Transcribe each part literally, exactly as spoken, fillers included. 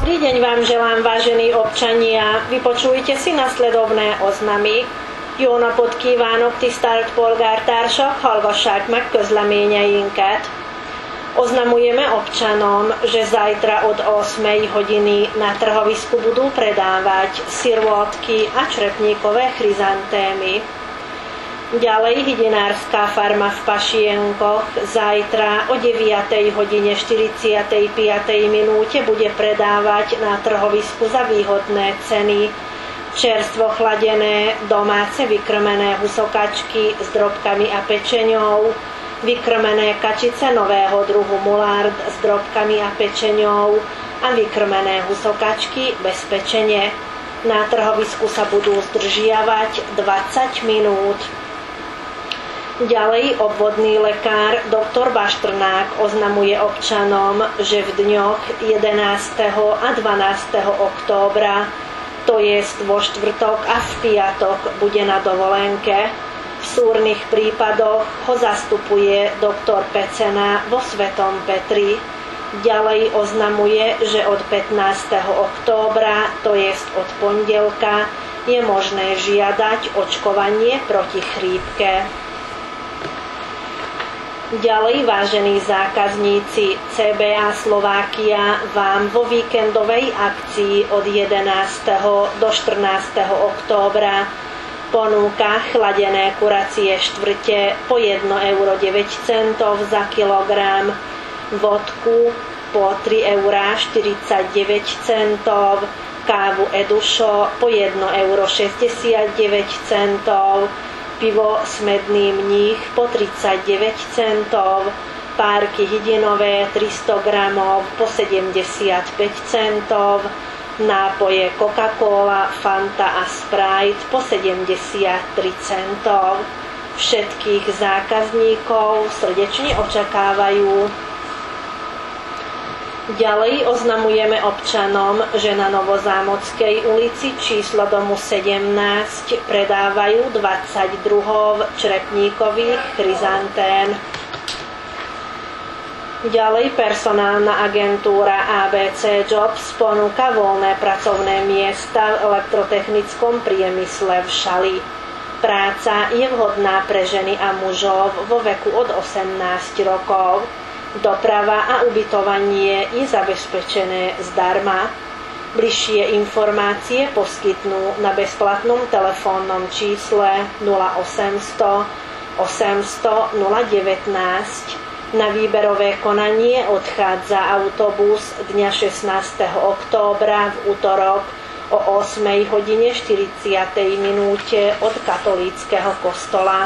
Dobrý deň vám želám, vážení občania. Vypočujte si nasledovné oznamy. Jó napot kívánok, tisztelt polgártársak, hallgassák meg közleményeinket. Oznamujeme občanom, že zajtra od ôsmej hodiny na trhovisku budú predávať sirvotky a črepníkové chryzantémy. Ďalej hydinárska farma v Pašienkoch zajtra o deviatej hodine štyridsiatej piatej minúte bude predávať na trhovisku za výhodné ceny čerstvo chladené, domáce vykrmené husokačky s drobkami a pečeňou, vykrmené kačice nového druhu mulard s drobkami a pečeňou a vykrmené husokačky bez pečene. Na trhovisku sa budú zdržiavať dvadsať minút. Ďalej obvodný lekár doktor Baštrnák oznamuje občanom, že v dňoch jedenásteho a dvanásteho októbra, to jest vo štvrtok a v piatok, bude na dovolenke. V súrnych prípadoch ho zastupuje doktor Pecena vo Svetom Petri. Ďalej oznamuje, že od pätnásteho októbra, to jest od pondelka, je možné žiadať očkovanie proti chrípke. Ďalej, vážení zákazníci, cé bé á Slovákia vám vo víkendovej akcii od jedenásteho do štrnásteho októbra ponúka chladené kuracie štvrte po jedno euro deväť centov za kilogram, vodku po tri eurá štyridsaťdeväť centov, kávu Edušo po jedno euro šesťdesiatdeväť centov, pivo Smedný mních po tridsaťdeväť centov, párky hydinové tristo gramov po sedemdesiatpäť centov, nápoje Coca-Cola, Fanta a Sprite po sedemdesiattri centov. Všetkých zákazníkov srdečne očakávajú. Ďalej oznamujeme občanom, že na Novozámodskej ulici číslo domu sedemnásť predávajú dvadsať druhov črepníkových chryzantém. Ďalej personálna agentúra á bé cé Jobs ponúka voľné pracovné miesta v elektrotechnickom priemysle v Šali. Práca je vhodná pre ženy a mužov vo veku od osemnásť rokov. Doprava a ubytovanie je zabezpečené zdarma. Bližšie informácie poskytnú na bezplatnom telefónnom čísle nula osemsto osemsto nula devätnásť. Na výberové konanie odchádza autobus dňa šestnásteho októbra v utorok o ôsmej hodine štyridsiatej minúte od katolíckeho kostola.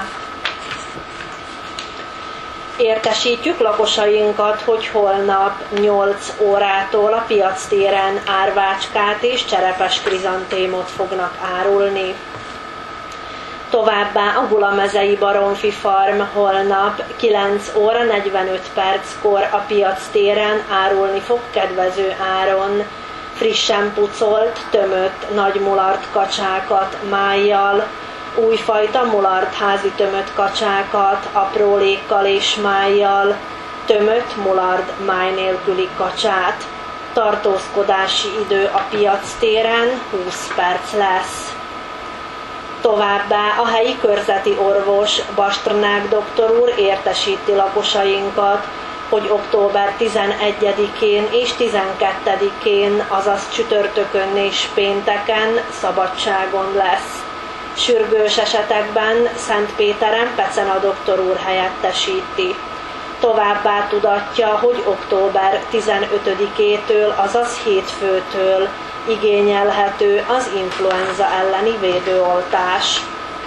Értesítjük lakosainkat, hogy holnap nyolc órától a piactéren árvácskát és cserepes krizantémot fognak árulni. Továbbá a Gulamezei Baromfi Farm holnap kilenc óra negyvenöt perckor a piactéren árulni fog kedvező áron frissen pucolt, tömött nagy mulard kacsákat májjal, újfajta mulard házi tömött kacsákat aprólékkal és májjal, tömött mulard máj nélküli kacsát. Tartózkodási idő a piactéren húsz perc lesz. Továbbá a helyi körzeti orvos Bastrnák doktor úr értesíti lakosainkat, hogy október tizenegyedikén és tizenkettedikén, azaz csütörtökön és pénteken szabadságon lesz. Sürgős esetekben Szentpéteren Pecena doktor úr helyettesíti. Továbbá tudatja, hogy október tizenötödikétől, azaz hétfőtől igényelhető az influenza elleni védőoltás.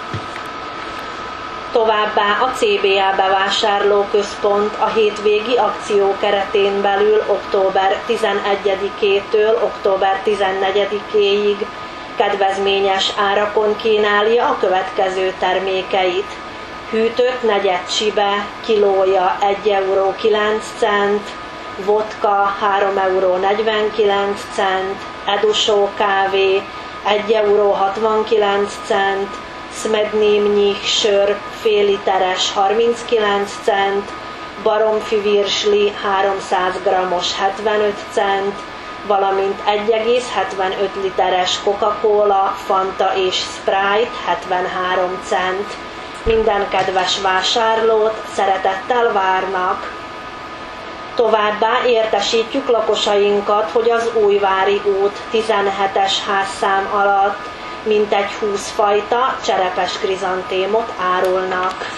Továbbá a cé bé á bevásárlóközpont a hétvégi akció keretén belül október tizenegyedikétől október tizennegyedikéig kedvezményes árakon kínálja a következő termékeit. Hűtött negyed csibe kilója egy euró kilenc cent, vodka három euró negyvenkilenc cent, Edušó kávé egy euró hatvankilenc cent, Smedný mních sör fél literes harminckilenc cent, Baromfi virsli háromszáz grammos hetvenöt cent, valamint egy egész hetvenöt literes Coca-Cola, Fanta és Sprite hetvenhárom cent. Minden kedves vásárlót szeretettel várnak. Továbbá értesítjük lakosainkat, hogy az Újvári út tizenhetes házszám alatt mintegy húsz fajta cserepes krizantémot árulnak.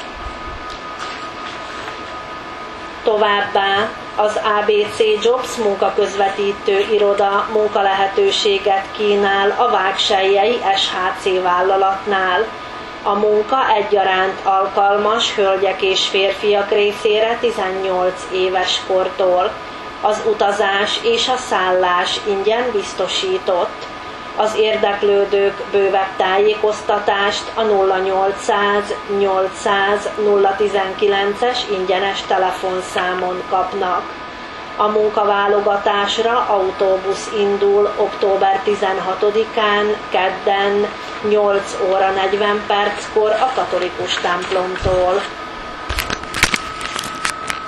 Továbbá az á bé cé Jobs munkaközvetítő iroda munkalehetőséget kínál a vágseljei es há cé vállalatnál. A munka egyaránt alkalmas hölgyek és férfiak részére tizennyolc éves kortól. Az utazás és a szállás ingyen biztosított. Az érdeklődők bővebb tájékoztatást a nulla nyolcszáz nyolcszáz nulla tizenkilences ingyenes telefonszámon kapnak. A munkaválogatásra autóbusz indul október tizenhatodikán kedden nyolc óra negyven perckor a katolikus templomtól.